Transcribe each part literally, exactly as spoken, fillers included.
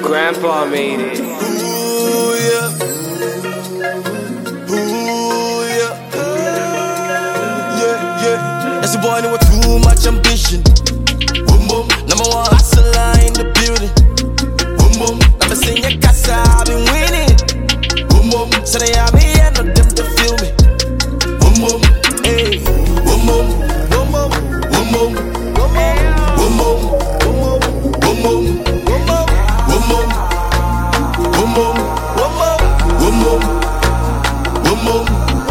Grandpa made it. Ooh, yeah. Ooh, yeah. Yeah, yeah. That's a boy with too much ambition. Boom, boom. Number one hustler in the building. Boom, boom. Number senior casa, I've been winning. Boom, boom. So they have me and not them to feel me. Boom, boom. Hey. Boom, boom. Boom, boom. Boom, boom. Boom, boom. Boom, boom. Boom, boom. Boom, boom. Boom, boom, boom, boom, boom, boom.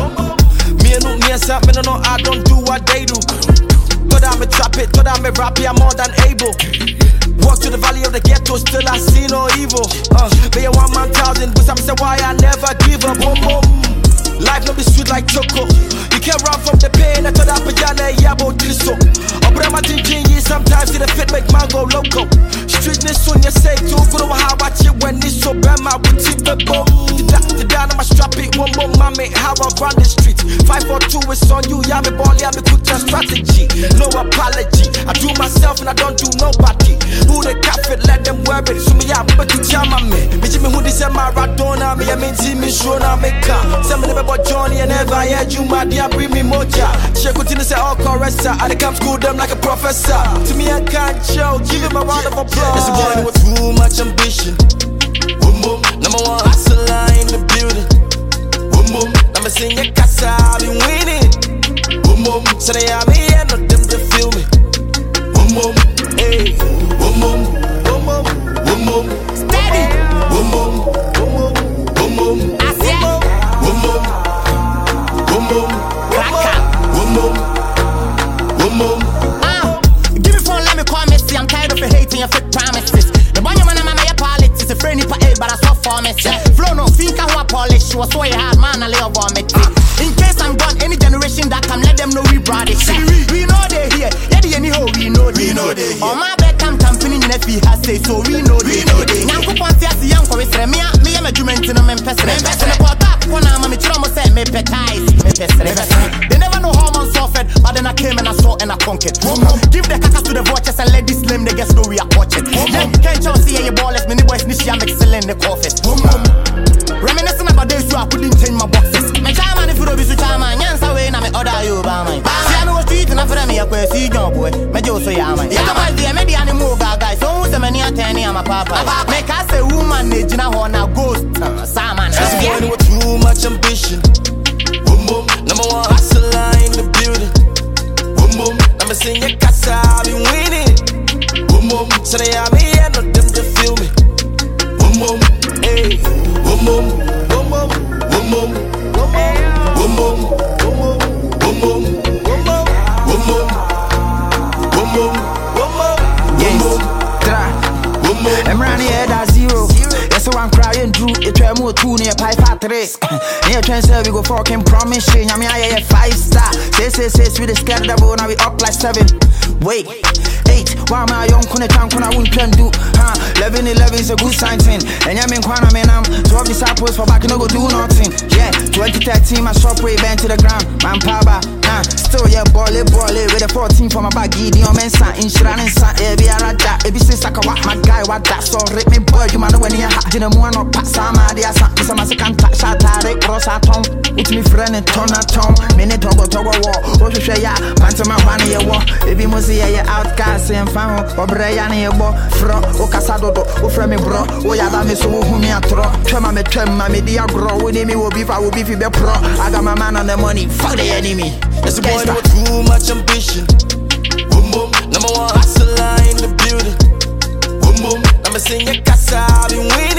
Me and me and Sam, me no know I don't do what they do. Thought I'm a trap it, thought I'm a rapper, I'm more than able. Walk to the valley of the ghetto, still I see no evil. Uh, me a one man thousand, but some say why I never give up. Boom, boom. Life no be sweet like choco. You can't run from the pain. I thought I pajana yabo triso. Obrama jinji sometimes see the fit make man go loco. Streetness on your say too. Go to how I chill when this so bad my with tip the boom. The down on my strap it one more mommy how I run the street. Five four two is on you. Yeah me ball, yeah me put your strategy. No apology. I do myself and I don't do nobody. Who the cafe let them wear it. So me yeah but you jam me. Me Jimmy who this my Maradona. Me I mean Jimmy show now make car. Some of them about Johnny and never heard you my dear bring me moja. She continue say all correct sir. I come school them like a professor. To me I can't show. Give him a round of applause. It's a boy with too much ambition. Boom boom. Number one hustler in the building. Boom boom. Number senior casa I've been winning. Boom boom. So they have me and not them to feel me. Boom boom. Hey. Boom boom. Boom boom. Boom boom. Steady. Boom boom. Boom boom. Boom boom. I said. Boom boom. Boom boom. Boom boom. Boom boom. Ah, give me phone, let me call Messi. I'm tired of you hating your fake promises. The boy man, I'm my politics. A friend, but I saw for me. Flow no think I want polish. She was so hard, man. I lay over me. In case I'm gone, any generation that come, let them know we brought it. We know they here. Yeah, the anyhow we know they. We know they. On my bed, I'm company in F B has say so. We know they. Now go on, see us young for Mister Me. Me, I'm a judgment in a Memphis. Memphis. When I'm a chum, say me petize. They never know how man suffered, but then I came and I saw and I conquered. Give the caca to the vultures and let this lame niggas know we are watching. Can't you see your ballers, many boys, Nishi, I'm excelling the office. Reminiscing about days so I couldn't change my boxes. My chairman, if you don't be so chairman, yes, I win, I'm an order you by my. See, I know what's street and I feel me a question, your boy. Major, so yeah, man. Yeah, come on, dear, maybe I'm a move, guys. So who's a many attorney, I'm a papa. Make us a woman, they do not want a ghost. Simon, that's the with too much ambition. Boom boom, number one hustler in the building. Boom boom, number senior casa, I've been winning. Boom boom, so they have me and not them to feel me. Boom boom, hey, boom boom, boom boom, boom boom, boom boom, boom boom, boom boom, boom boom, boom boom, boom boom, boom boom, try. I'm running head at zero. Yes, so I'm crying through. You try more two near pipe at three. Near transfer, we go fucking promise. I mean, I have five star. Say, say, say, we the scared of now we up like seven. Wait, eight. Why my young kuna chan kuna won't plan do? Huh? Eleven, eleven is a good sign. Ten. And I mean, Kwana, man, I'm twelve disciples for back and no go do nothing. Yeah, twenty thirteen, my shop way bent to the ground. Man, power. Nah, still, yeah, ball it, ball it. With a fourteen for my baggy, the omen san, insurance san, every other that. Every since I can walk my guy, what that. So, rip me, boy, you man, when you're hot, didn't want to pass some idea. Some of us can't touch that, I cross our tongue. It's me friend and turn at tongue. Minute to go to a war. What you say, yeah, Phantom of one year war. If you must see your outcast and found, or Brian, your boy, Fro, or Casado, or Frame, bro, or Yadami, so whom you throw. Trema, me, trema, me, dear grow. With me, will be if I will be if you be pro. I got my man on the money, fuck the enemy. It's a boy with too much ambition. Boom boom, number one hustler in the building. Boom boom, number senior casa, I've been winning.